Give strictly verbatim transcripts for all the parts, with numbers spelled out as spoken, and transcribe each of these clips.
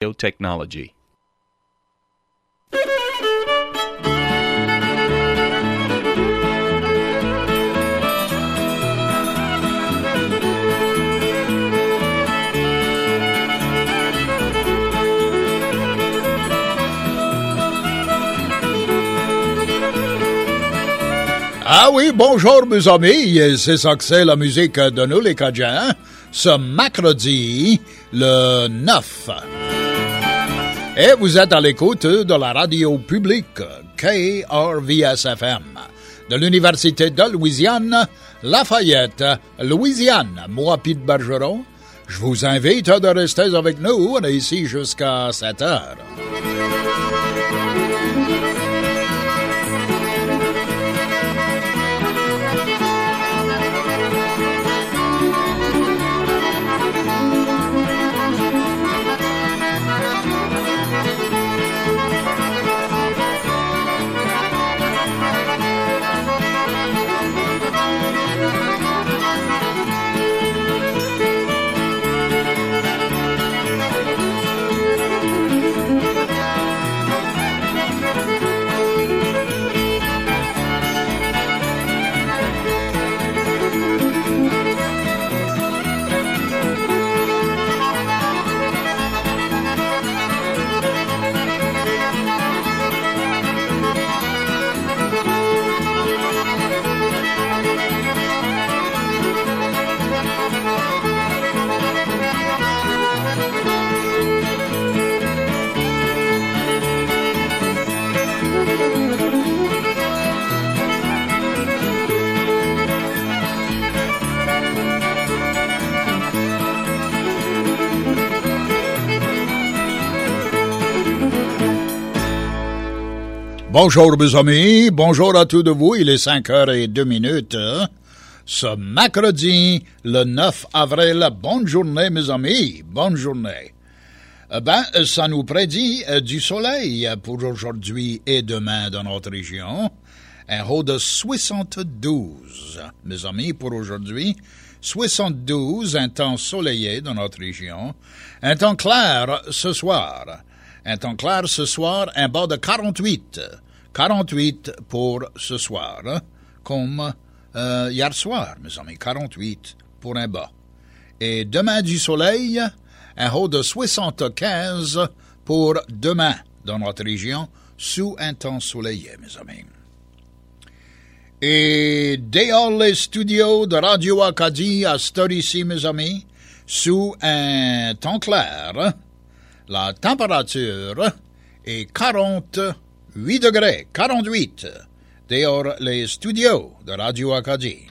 Technology. Ah oui, bonjour mes amis, c'est ça que c'est la musique de nous les Cajuns, ce mercredi, le neuf. Et vous êtes à l'écoute de la radio publique K R V S F M, de l'Université de Louisiane, Lafayette, Louisiane. Moi, Pete Bergeron, je vous invite de rester avec nous, on est ici jusqu'à sept heures. Bonjour mes amis, bonjour à tous de vous, il est cinq heures et deux minutes. Ce mercredi, le neuf avril, bonne journée mes amis, bonne journée. Ben, ça nous prédit du soleil pour aujourd'hui et demain dans notre région. Un haut de soixante-douze, mes amis, pour aujourd'hui. soixante-douze, un temps soleillé dans notre région. Un temps clair ce soir. Un temps clair ce soir, un bas de quarante-huit. quarante-huit pour ce soir, comme euh, hier soir, mes amis. quarante-huit pour un bas. Et demain du soleil, un haut de soixante-quinze pour demain dans notre région, sous un temps soleillé, mes amis. Et dehors les studios de Radio Acadie à cette heure ici, mes amis, sous un temps clair, la température est quarante-huit degrés, quarante-huit, dehors les studios de Radio Acadie.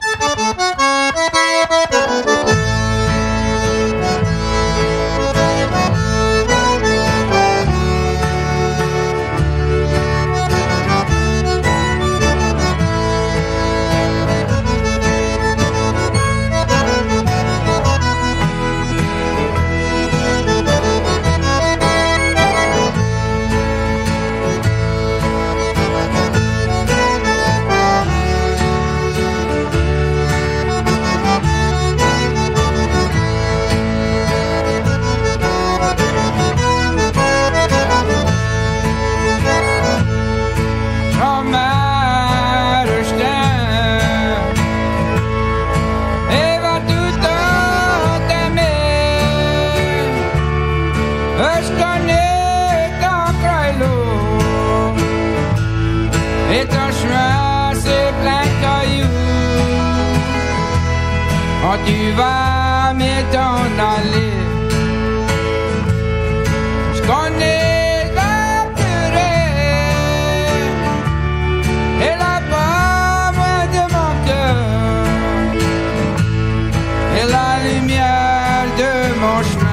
Tu vas m'étonner aller. Je connais la purée et la pomme de mon cœur et la lumière de mon chemin.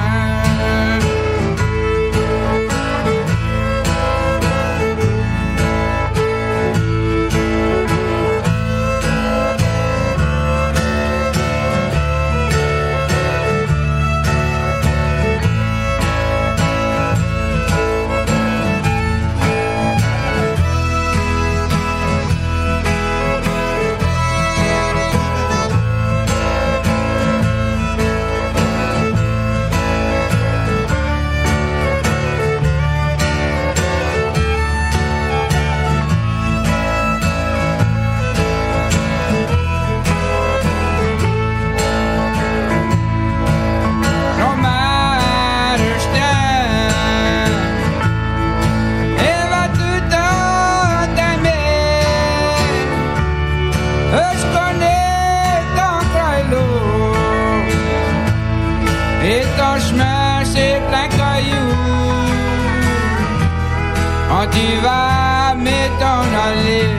tu vas m'en aller.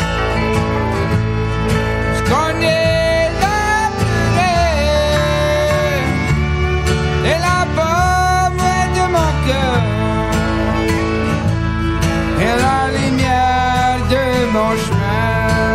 Je connais la durée et la pomme de mon cœur et la lumière de mon chemin.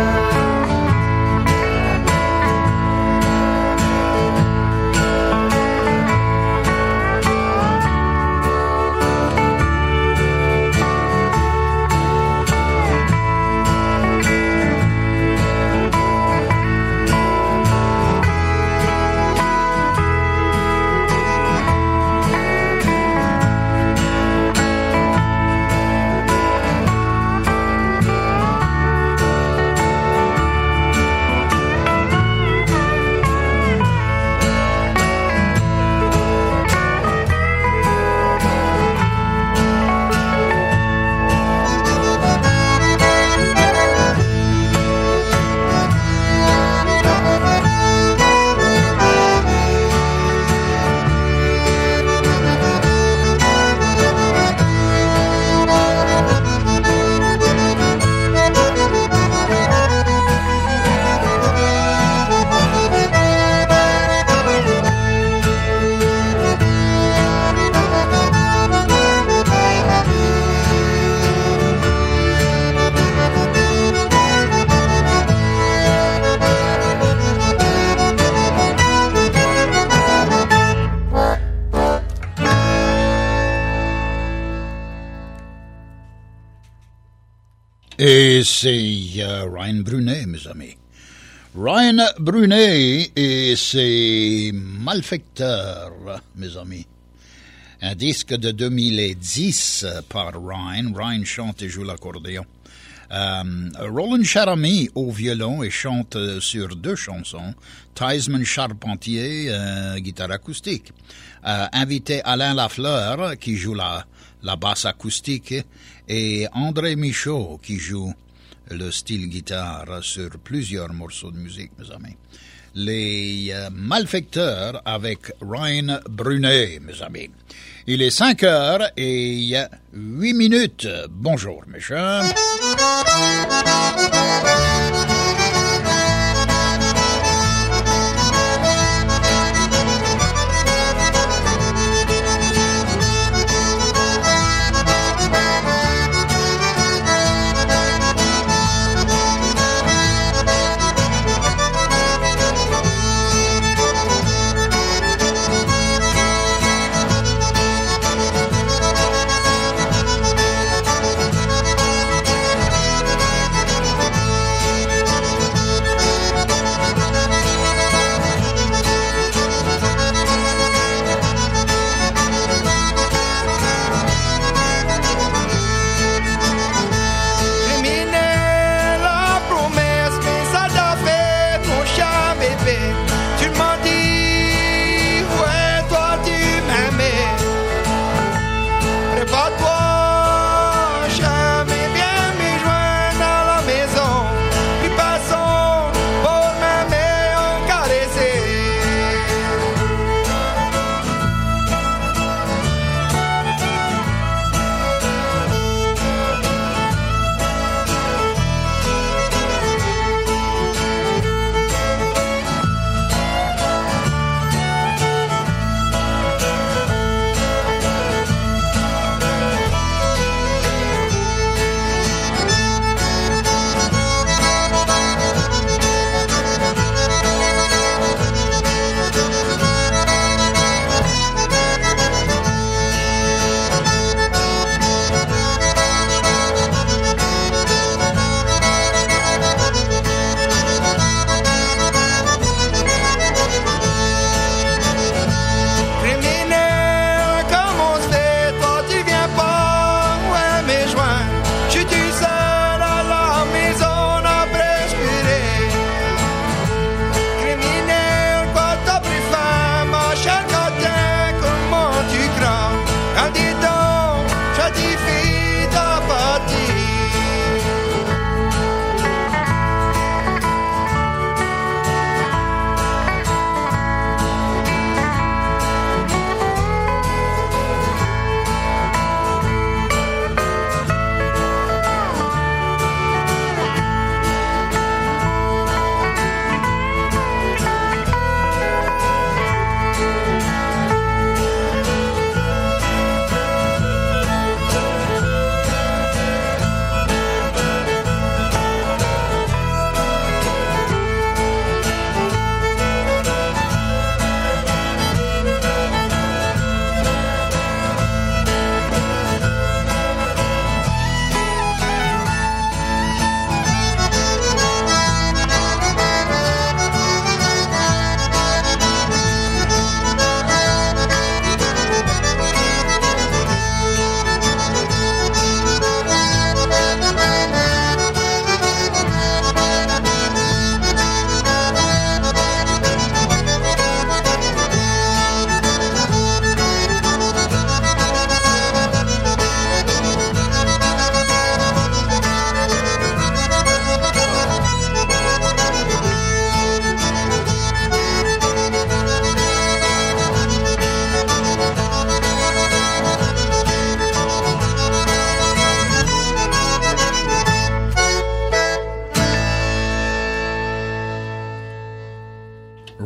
Et c'est euh, Ryan Brunet, mes amis. Ryan Brunet et ses Malfaiteurs, mes amis. Un disque de deux mille dix par Ryan. Ryan chante et joue l'accordéon. Euh, Roland Charamy au violon et chante sur deux chansons. Theismann Charpentier, euh, guitare acoustique. Euh, invité Alain Lafleur qui joue la, la basse acoustique et André Michaud qui joue le style guitare sur plusieurs morceaux de musique, mes amis. Les euh, Malfaiteurs avec Ryan Brunet, mes amis. Il est cinq heures et huit minutes. Bonjour, mes chers.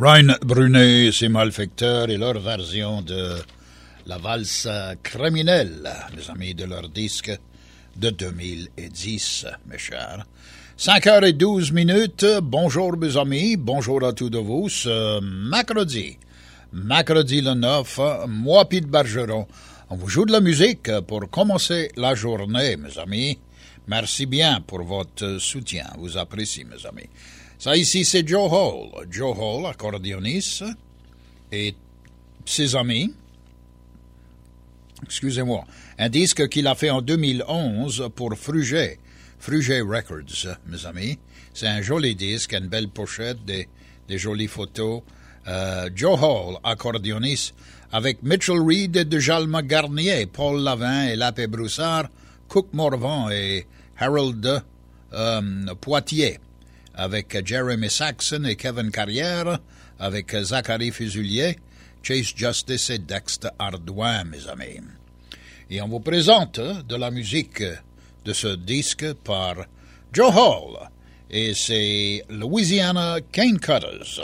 Brian Brunet et ses malfecteurs et leur version de la valse criminelle, mes amis, de leur disque de deux mille dix, mes chers. cinq heures douze minutes, bonjour mes amis, bonjour à tous de vous, ce mercredi, mercredi le neuf, moi Pete Bergeron, on vous joue de la musique pour commencer la journée, mes amis. Merci bien pour votre soutien, vous appréciez, mes amis. Ça ici, c'est Joe Hall, Joe Hall, accordéoniste, et ses amis. Excusez-moi, un disque qu'il a fait en deux mille onze pour Fruget, Fruget Records, mes amis. C'est un joli disque, une belle pochette, des, des jolies photos. Euh, Joe Hall, accordéoniste, avec Mitchell Reed et Djalma Garnier, Paul Lavin et Lapé Broussard, Cook Morvan et Harold euh, Poitier, avec Jeremy Saxon et Kevin Carrière, avec Zachary Fuselier, Chase Justice et Dexter Ardouin, mes amis. Et on vous présente de la musique de ce disque par Joe Hall, et c'est Louisiana Cane Cutters.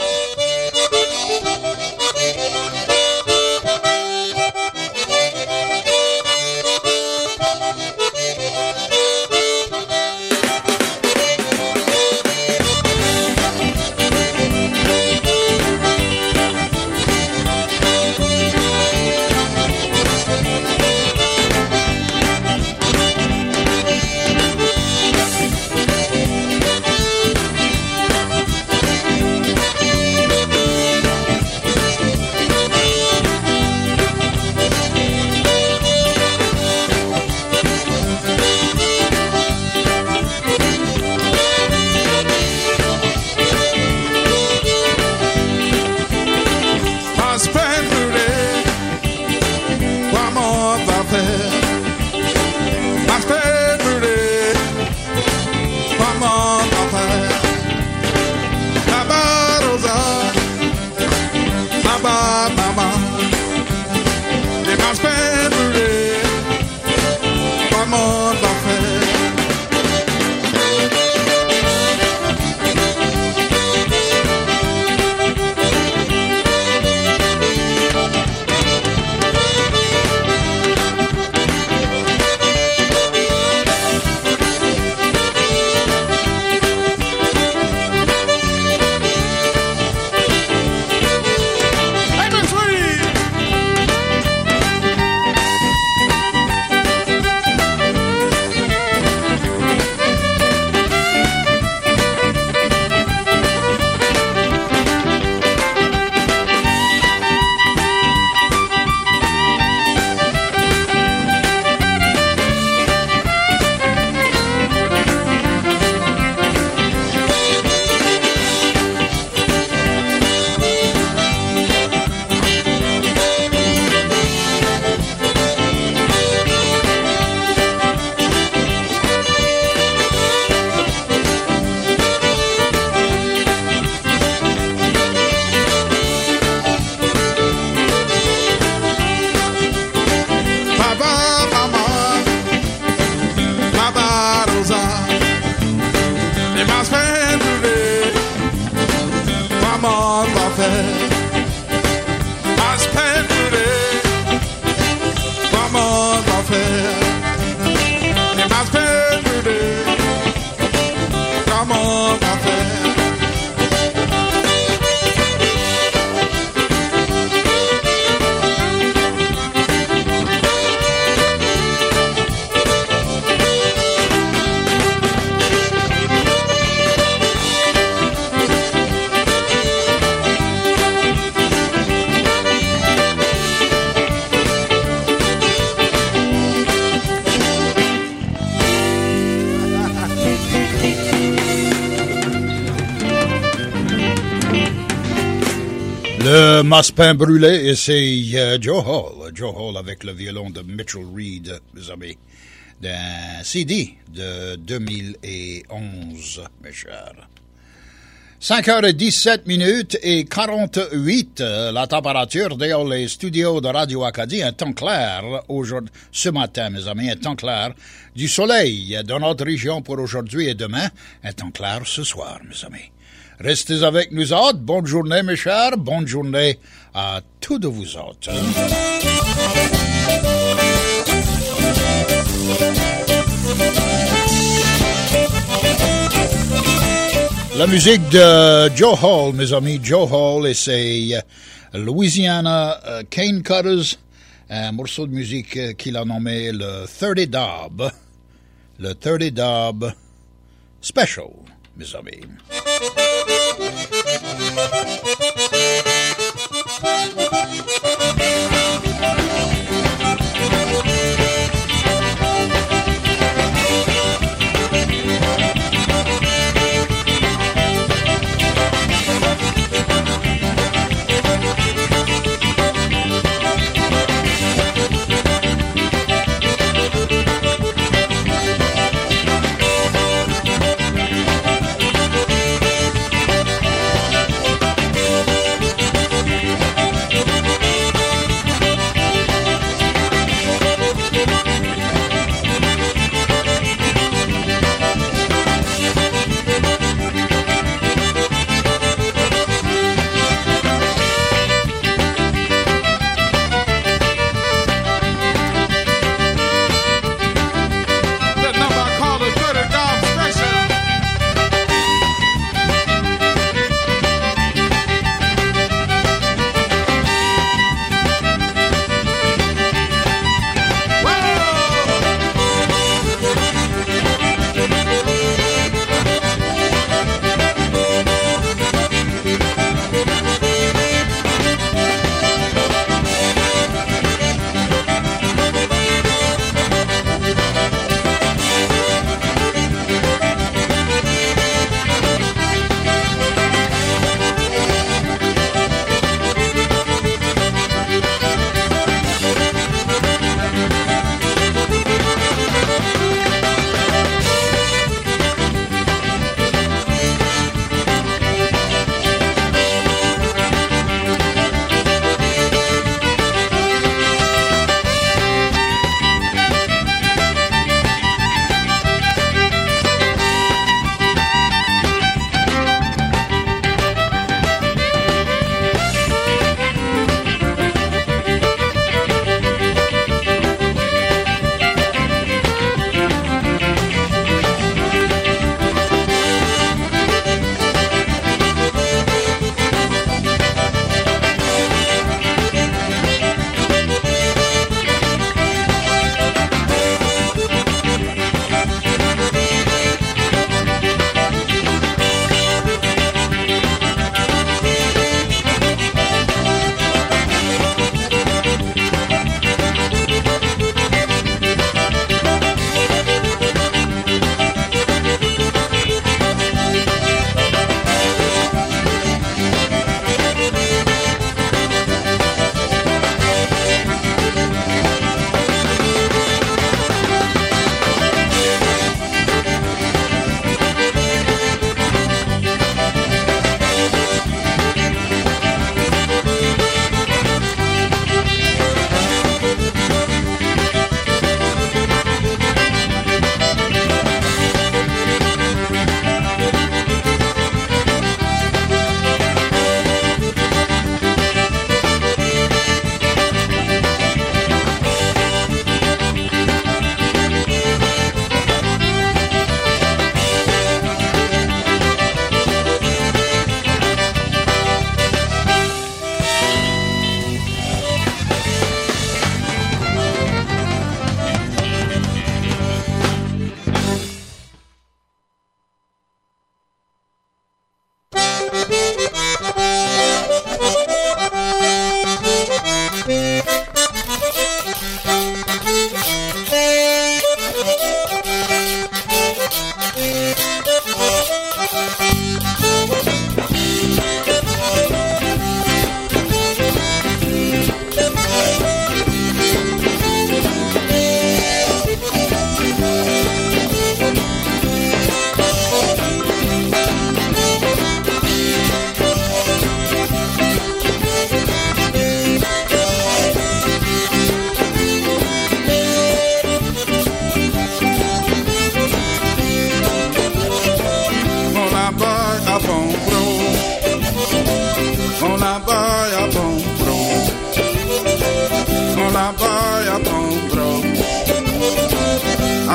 Le Massepain brûlé, et c'est uh, Joe Hall. Joe Hall avec le violon de Mitchell Reed, mes amis, d'un C D de deux mille onze, mes chers. cinq heures dix-sept minutes et quarante-huit, la température dans les studios de Radio Acadie, un temps clair aujourd'hui, ce matin, mes amis, un temps clair, du soleil dans notre région pour aujourd'hui et demain, un temps clair ce soir, mes amis. Restez avec nous autres. Bonne journée, mes chers. Bonne journée à tous de vous autres. La musique de Joe Hall, mes amis. Joe Hall et ses Louisiana uh, Cane Cutters. Un morceau de musique uh, qu'il a nommé le thirty Dob. Le thirty Dob Special, mes amis.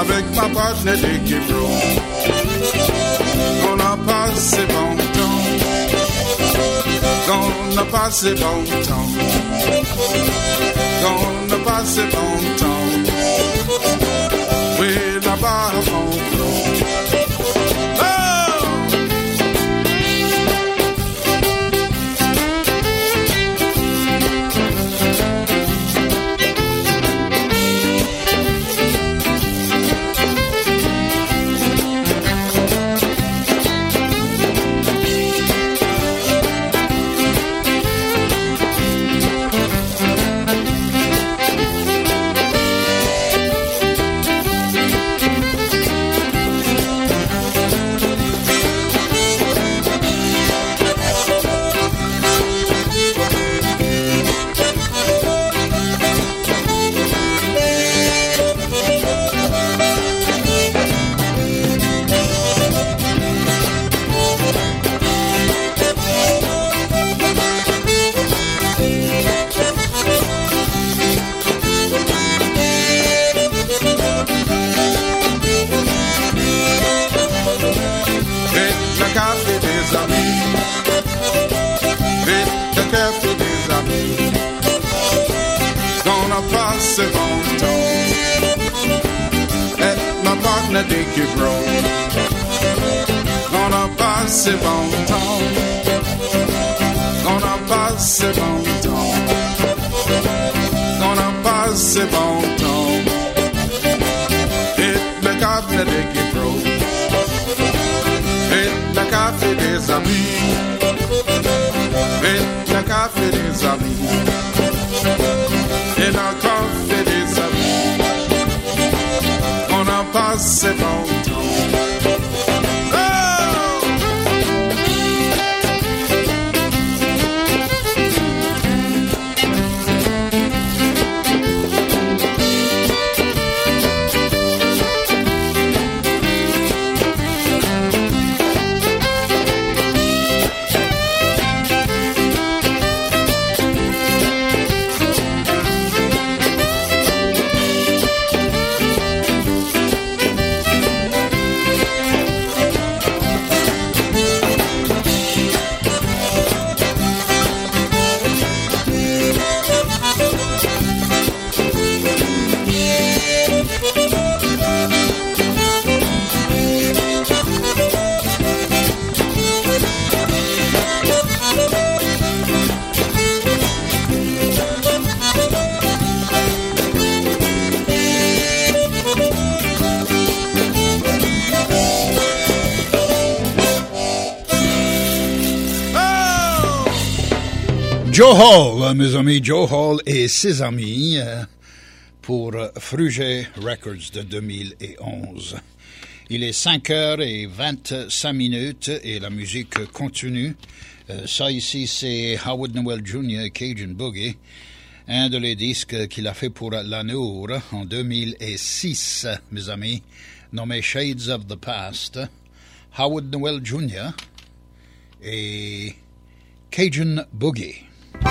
avec ma partenaire d'équipe rouge. On a passé bon temps, on a passé bon temps, on a passé bon temps. Oui, là-bas au fond. D'équipe rouge, on a passé bon temps, on a passé bon temps, on a passé bon temps. Et le café d'équipe rouge, et le café des amis, et le café des amis, et le café des amis. On a passé bon temps. Oh! Joe Hall, mes amis, Joe Hall et ses amis pour Fruget Records de deux mille onze. Il est cinq heures vingt-cinq minutes et la musique continue. Euh, ça ici, c'est Howard Nowell junior et Cajun Boogie, un de les disques qu'il a fait pour La Nour en deux mille six, mes amis, nommé Shades of the Past. Howard Nowell junior et Cajun Boogie.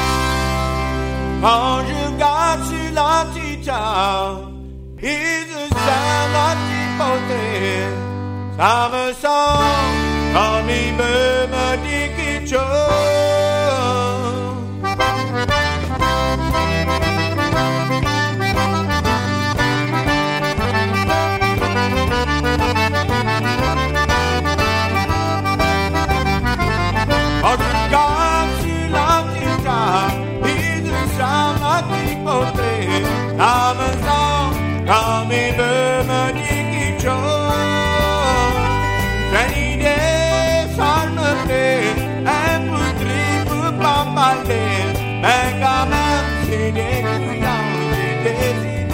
Quand je regarde sur la guitare, et je sens la petite beauté, ça me semble comme il me, me dit quelque chose. Quand je regarde sur la guitare, ça me semble comme il veut me dire quelque chose. J'ai une idée, ça me plaît, un peu triste pour pas parler, mais quand même c'est des couillons, j'ai des idées.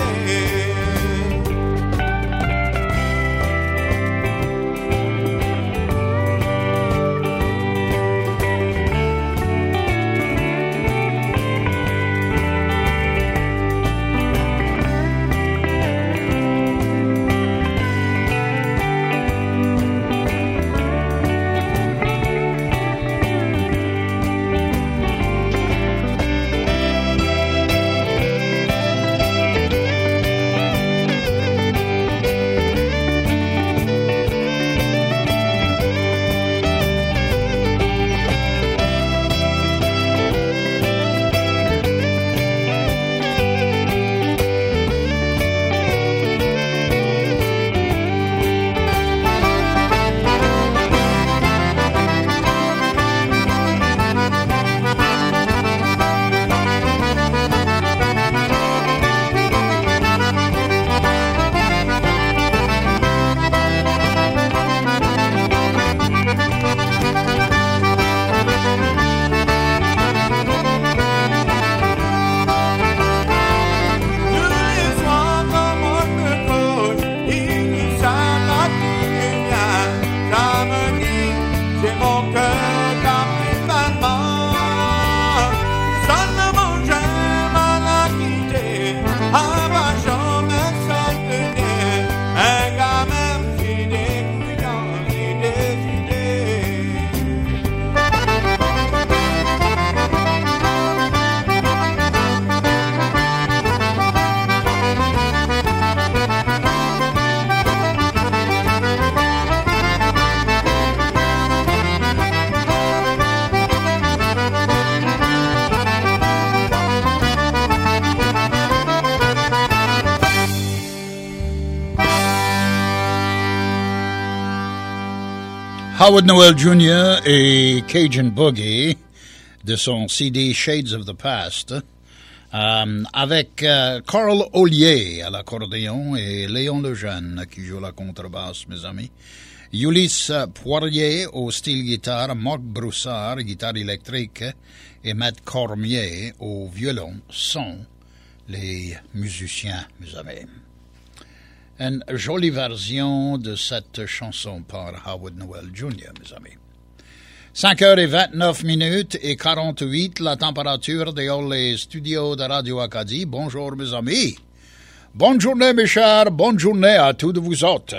Howard Noel junior et Cajun Boogie de son C D Shades of the Past, euh, avec euh, Carl Ollier à l'accordéon et Léon Lejeune qui joue la contrebasse, mes amis. Ulysse Poirier au style guitare, Marc Broussard, guitare électrique, et Matt Cormier au violon sont les musiciens, mes amis. Une jolie version de cette chanson par Howard Noel junior, mes amis. cinq heures vingt-neuf minutes et quarante-huit, la température dehors les studios de Radio Acadie. Bonjour, mes amis. Bonne journée, mes chers. Bonne journée à tous de vous autres.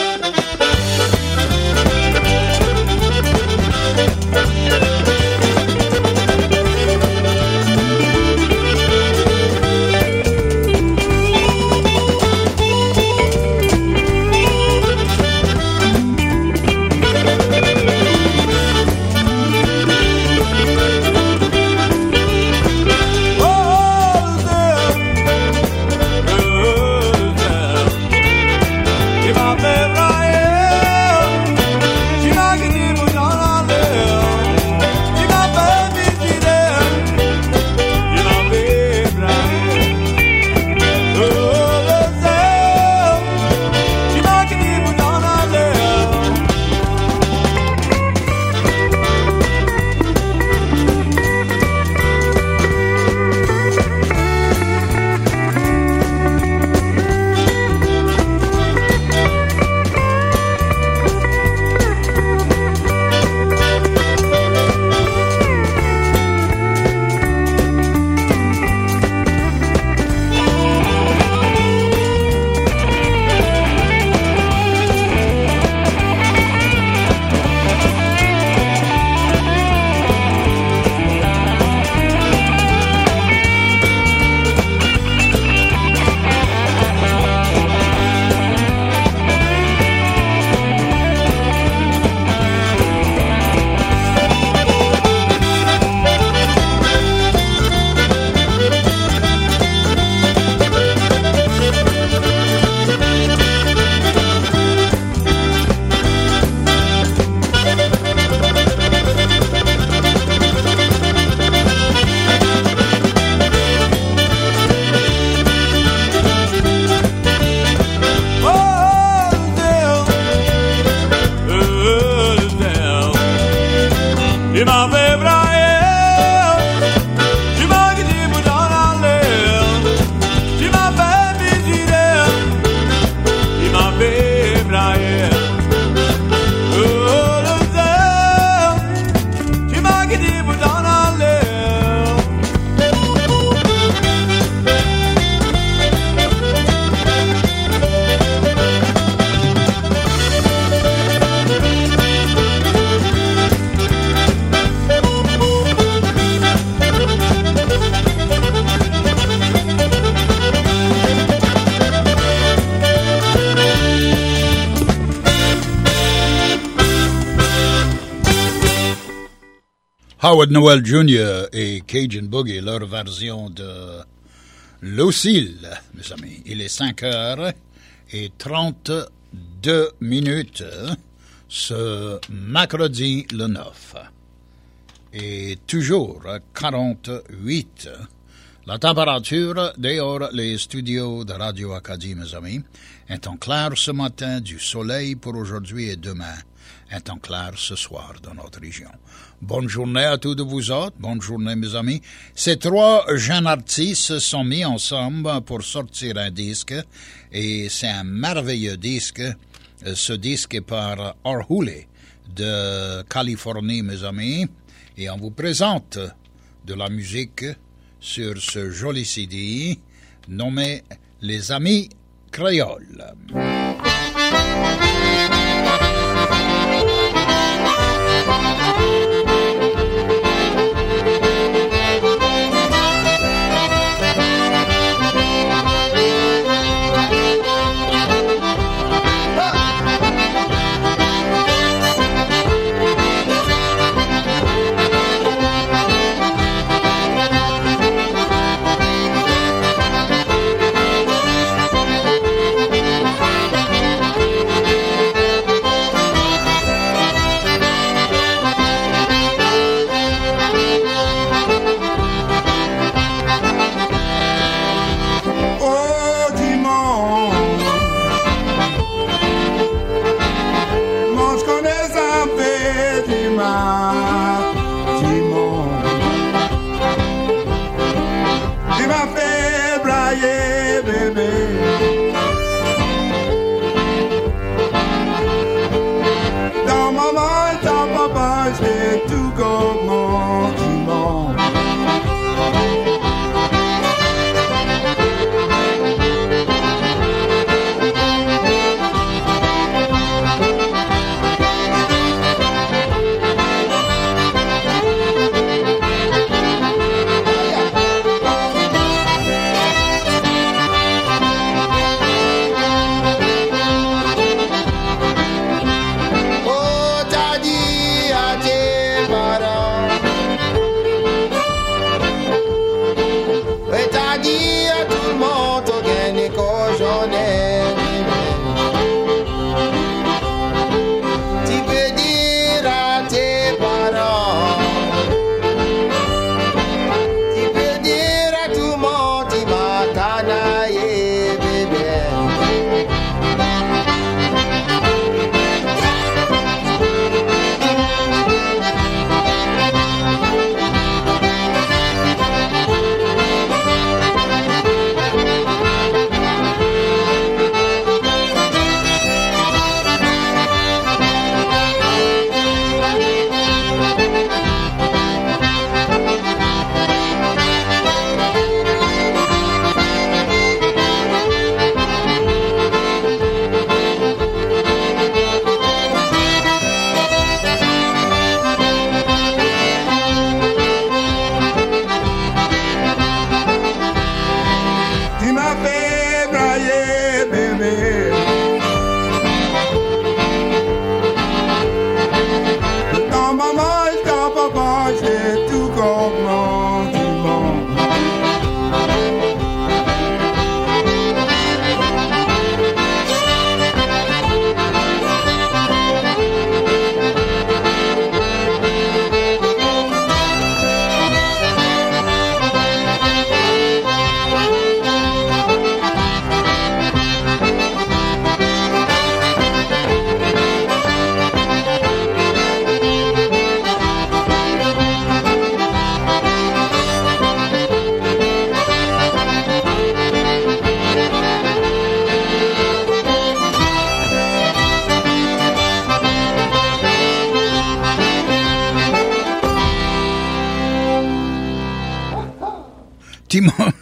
Howard Noel junior et Cajun Boogie, leur version de Lucille, mes amis. Il est cinq heures et trente-deux minutes ce mercredi le neuf. Et toujours quarante-huit. La température dehors les studios de Radio Acadie, mes amis. Un temps clair ce matin, du soleil pour aujourd'hui et demain. Un temps clair ce soir dans notre région. Bonne journée à tous de vous autres. Bonne journée, mes amis. Ces trois jeunes artistes se sont mis ensemble pour sortir un disque. Et c'est un merveilleux disque. Ce disque est par Arhule de Californie, mes amis. Et on vous présente de la musique sur ce joli C D nommé Les Amis Créoles.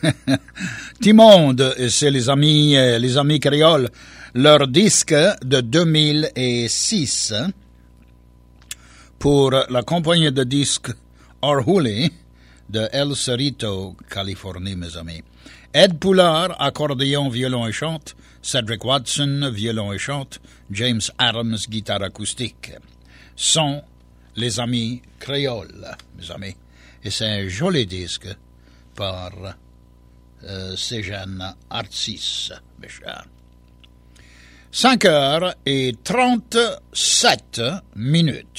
Timonde, c'est les amis, euh, les amis créoles, leur disque de deux mille six hein, pour la compagnie de disques Orhuli de El Cerrito, Californie, mes amis. Ed Poulard, accordéon, violon et chante. Cedric Watson, violon et chante. James Adams, guitare acoustique. Sont les amis créoles, mes amis. Et c'est un joli disque par euh, ces jeunes artistes, mes chers. cinq heures et trente-sept minutes.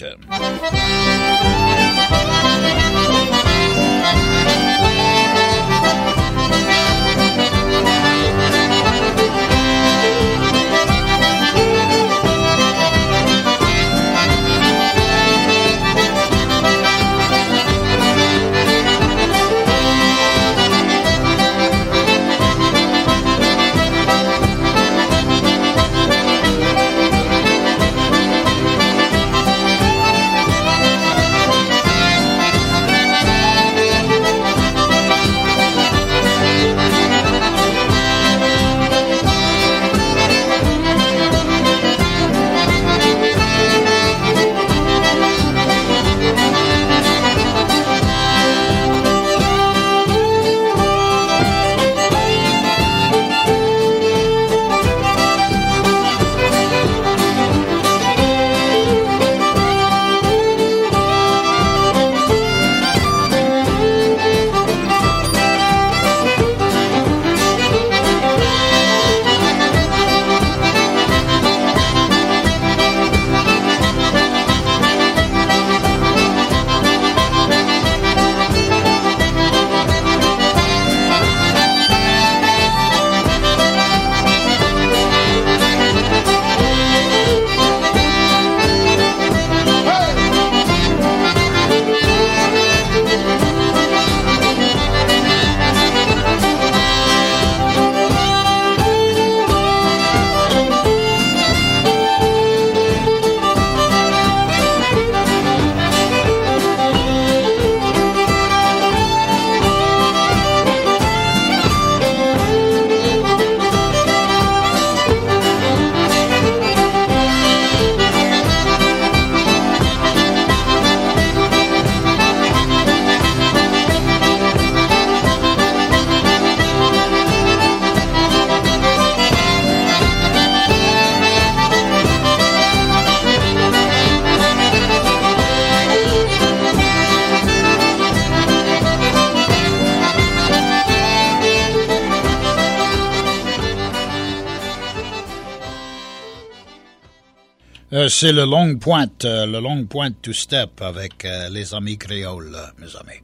Euh, c'est le long pointe, euh, le long pointe to step avec euh, les amis créoles, mes amis.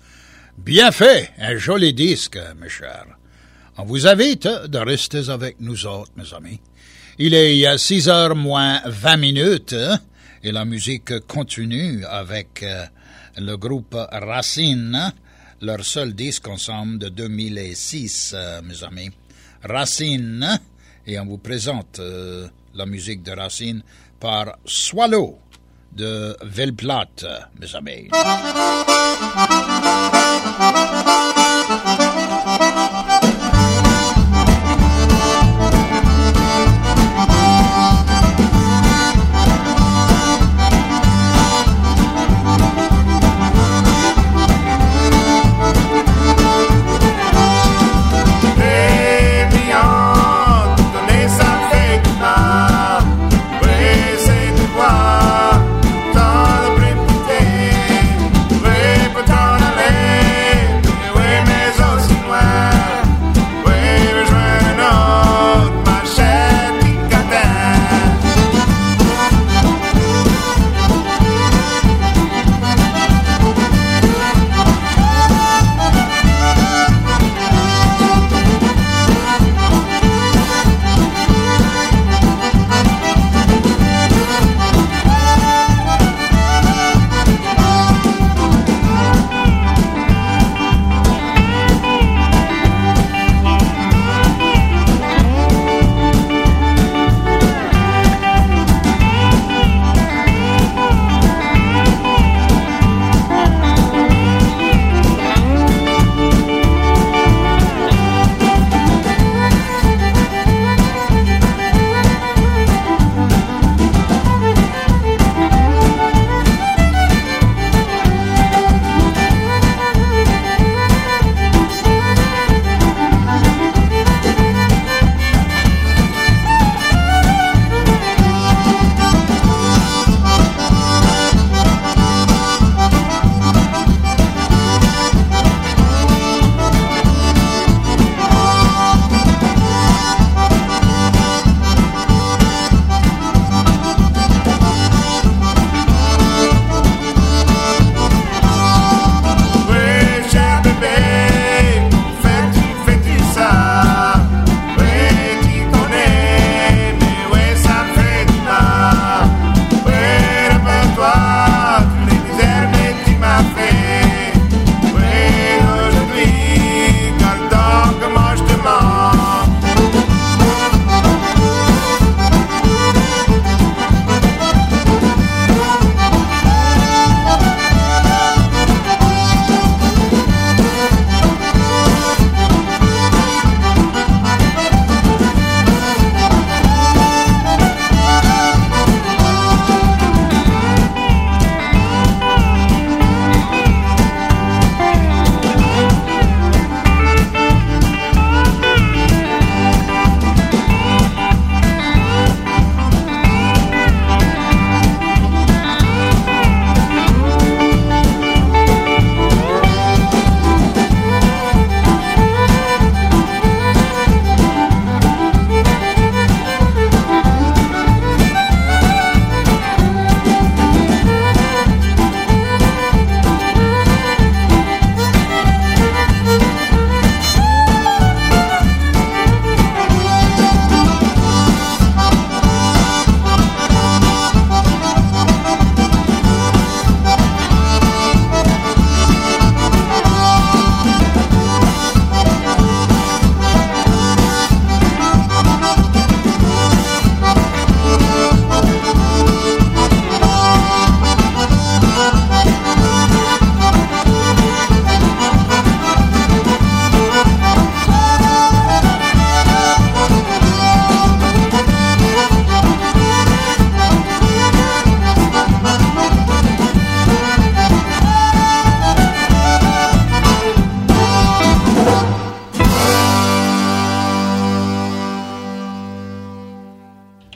Bien fait, un joli disque, mes chers. On vous invite de rester avec nous autres, mes amis. Il est six heures moins vingt minutes hein, et la musique continue avec euh, le groupe Racine, leur seul disque ensemble de deux mille six, euh, mes amis. Racine, et on vous présente euh, la musique de Racine par Swallow de Velplate, mes amis. Where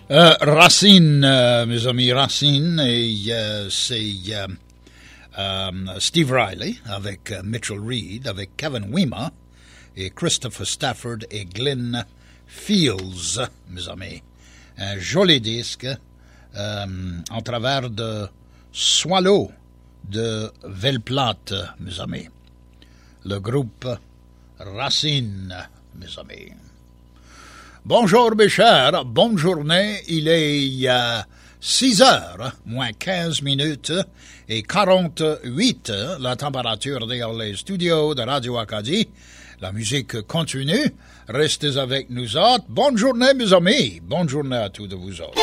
Euh, Racine, euh, mes amis, Racine, et euh, c'est euh, euh, Steve Riley avec euh, Mitchell Reed, avec Kevin Weema et Christopher Stafford et Glenn Fields, mes amis. Un joli disque euh, en travers de Swallow de Velplate, mes amis. Le groupe Racine, mes amis. Bonjour mes chers, bonne journée, il est euh, six heures, moins quinze minutes et quarante-huit, la température dans les studios de Radio Acadie. La musique continue, restez avec nous autres. Bonne journée mes amis, bonne journée à tous de vous autres.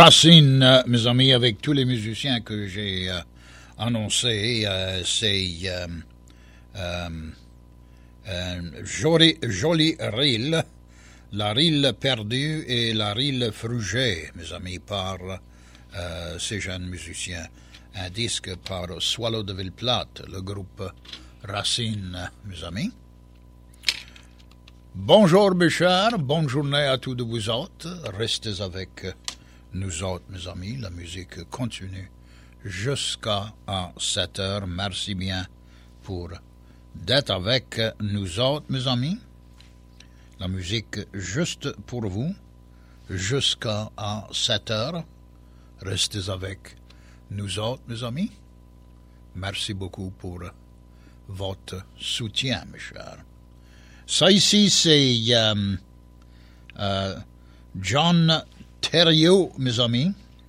Racine, euh, mes amis, avec tous les musiciens que j'ai euh, annoncés. Euh, c'est euh, euh, euh, Jolie, Jolie Rille, La Rille perdue et La Rille frugée, mes amis, par euh, ces jeunes musiciens. Un disque par Swallow de Villeplate, le groupe Racine, mes amis. Bonjour, mes chers, bonne journée à tous de vous autres. Restez avec nous autres, mes amis. La musique continue jusqu'à sept heures. Merci bien pour d'être avec nous autres, mes amis. La musique juste pour vous jusqu'à sept heures. Restez avec nous autres, mes amis. Merci beaucoup pour votre soutien, mes chers. Ça ici, c'est euh, euh, John Thériault, mes amis.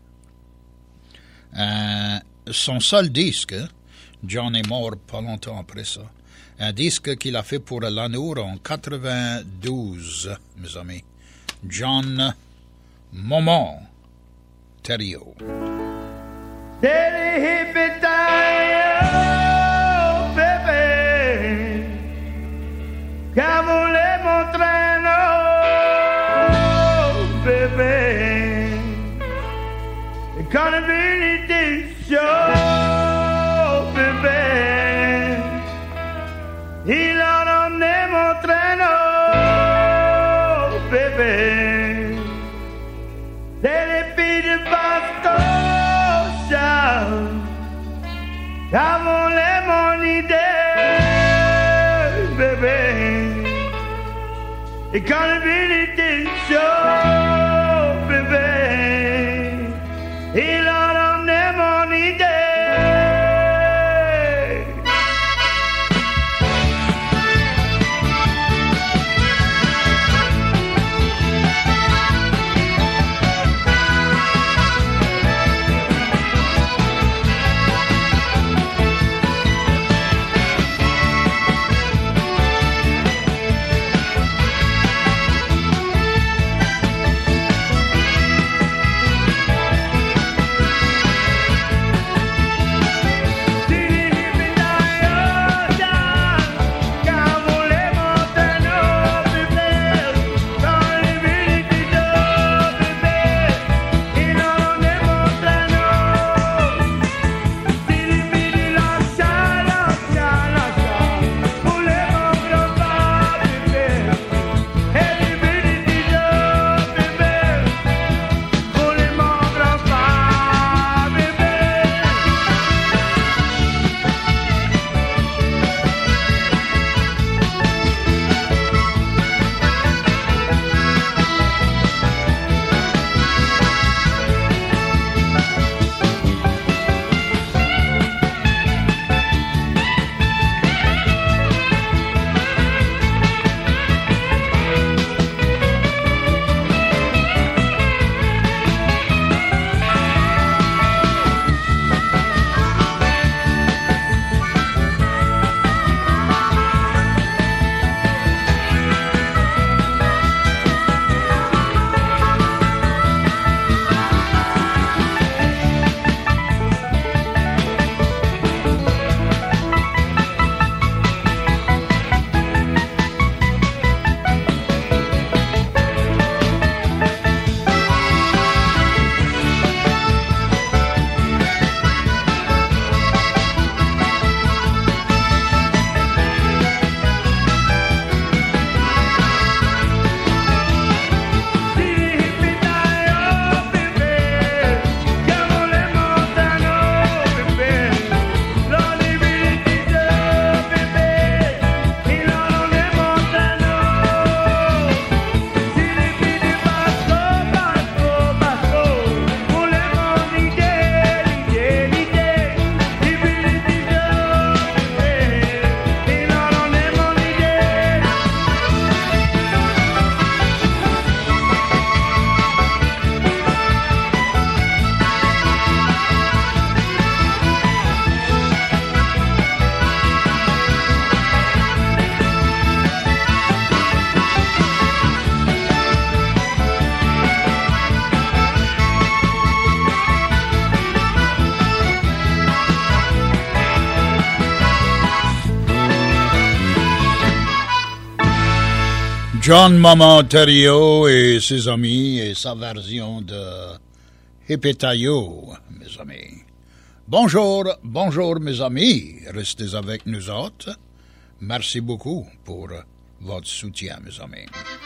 Euh, son seul disque, John est mort pas longtemps après ça, un disque qu'il a fait pour l'Anour en quatre-vingt-douze, mes amis. John Moment Thériault. Qu'à voler mon traîneau, bébé. Et quand le vin était chaud, bébé, il a emmené mon traîneau, bébé. C'est les filles de Bascocha qu'a volé mon idée, bébé. Et quand le vin était chaud, bébé, il a emmené mon idée. John Momontario et ses amis et sa version de Hippotayo, mes amis. Bonjour, bonjour mes amis, restez avec nous autres. Merci beaucoup pour votre soutien, mes amis.